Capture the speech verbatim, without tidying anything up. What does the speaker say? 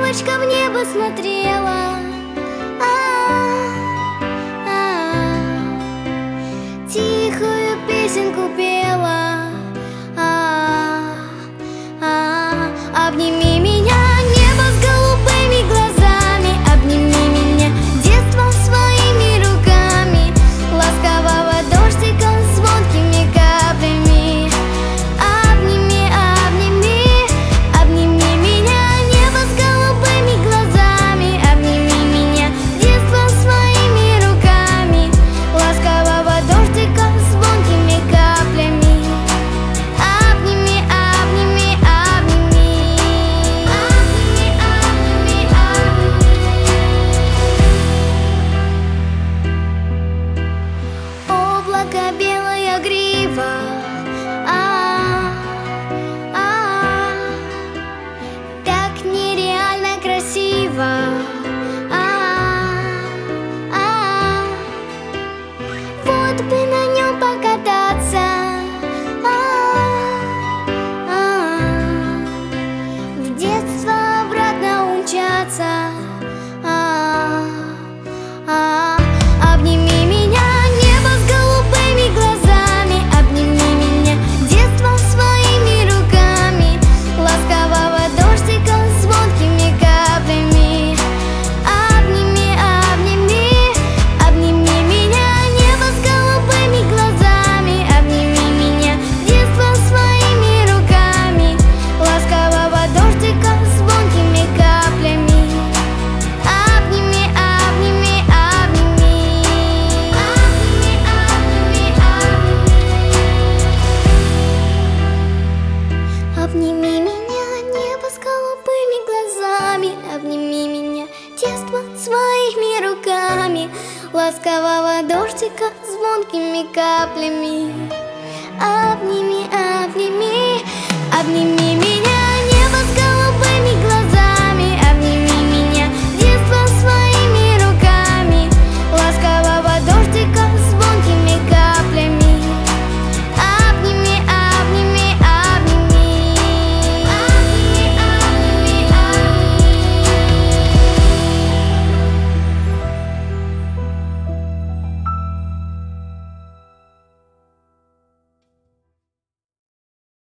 девочка в небо смотрела, а-а-а, тихую песенку пела, а-а-а. Обними меня, небо с голубыми глазами, обними меня, детство своими руками, ласкового дождика звонкими каплями. Обними, обними, обними меня, небо с голубыми глазами, обними меня, детство своими руками, ласкового дождика звонкими каплями. Обними, обними, обними, обними, обними, обними. Облако, белая грива, а-а-а, так нереально красиво, а-а-а. Вот бы на нем покататься, а-а-а, в детство обратно умчаться, а-а-а. Обними меня, небо с голубыми глазами, обними меня, детство своими руками, ласкового дождика звонкими каплями. Обними, обними, обними меня, небо с голубыми глазами, обними меня, детство своими руками, ласкового дождика звонкими каплями. Обними, обними, обними, обними, обними, обними. Обними меня, небо с голубыми глазами, обними меня, детство своими руками, ласкового дождика звонкими каплями. Обними, обними, обними меня.